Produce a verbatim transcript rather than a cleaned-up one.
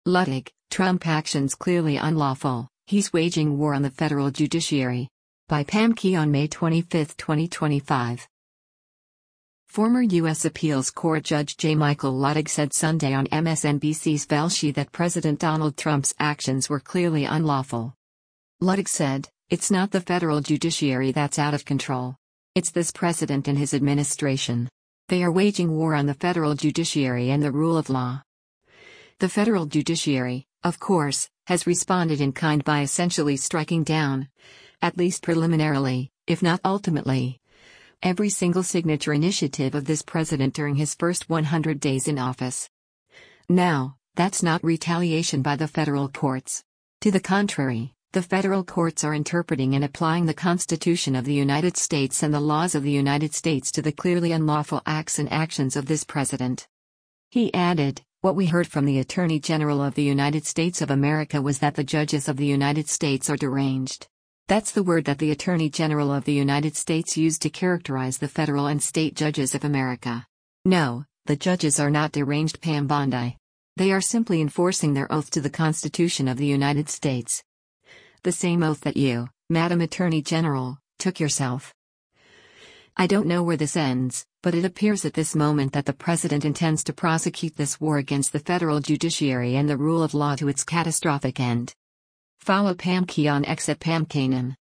Luttig, Trump actions clearly unlawful, he's waging war on the federal judiciary. By Pam Key on May twenty-fifth, twenty twenty-five. Former U S Appeals Court Judge J. Michael Luttig said Sunday on M S N B C's Velshi that President Donald Trump's actions were clearly unlawful. Luttig said, "It's not the federal judiciary that's out of control. It's this president and his administration. They are waging war on the federal judiciary and the rule of law." The federal judiciary, of course, has responded in kind by essentially striking down, at least preliminarily, if not ultimately, every single signature initiative of this president during his first one hundred days in office. Now, that's not retaliation by the federal courts. To the contrary, the federal courts are interpreting and applying the Constitution of the United States and the laws of the United States to the clearly unlawful acts and actions of this president. He added, "What we heard from the Attorney General of the United States of America was that the judges of the United States are deranged." That's the word that the Attorney General of the United States used to characterize the federal and state judges of America. No, the judges are not deranged, Pam Bondi. They are simply enforcing their oath to the Constitution of the United States. The same oath that you, Madam Attorney General, took yourself. I don't know where this ends, but it appears at this moment that the president intends to prosecute this war against the federal judiciary and the rule of law to its catastrophic end. Follow Pam Key on X at Pam Kanan.